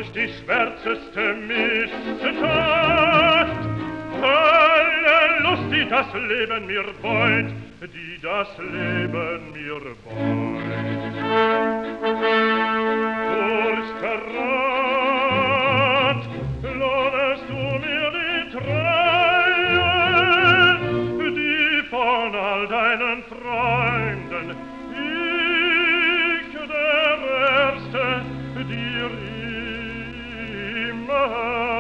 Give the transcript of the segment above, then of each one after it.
durch die schwärzeste Missetat. Alle Lust, die das Leben mir beut, die das Leben mir beut. Durch Verrat lohnest du mir die Treue, die von all deinen Freunden ich der Erste dir immer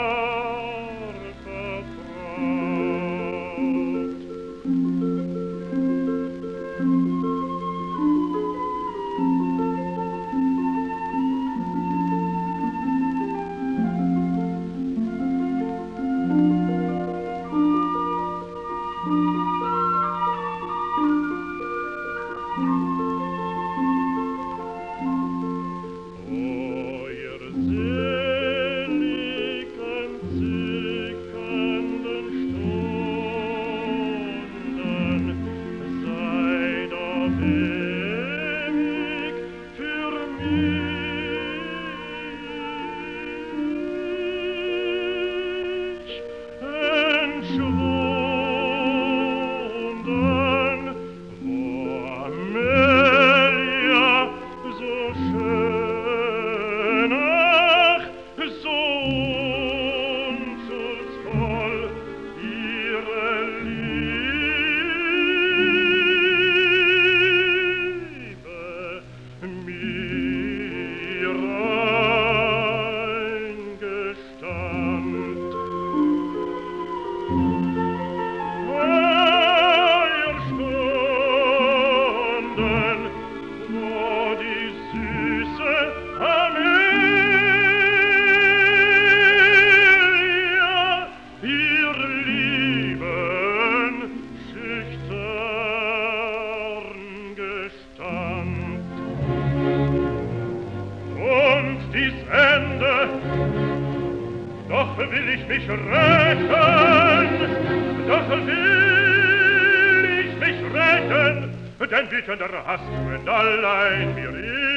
will ich mich rächen, doch will ich mich rächen, denn bittender Hass brennt allein mir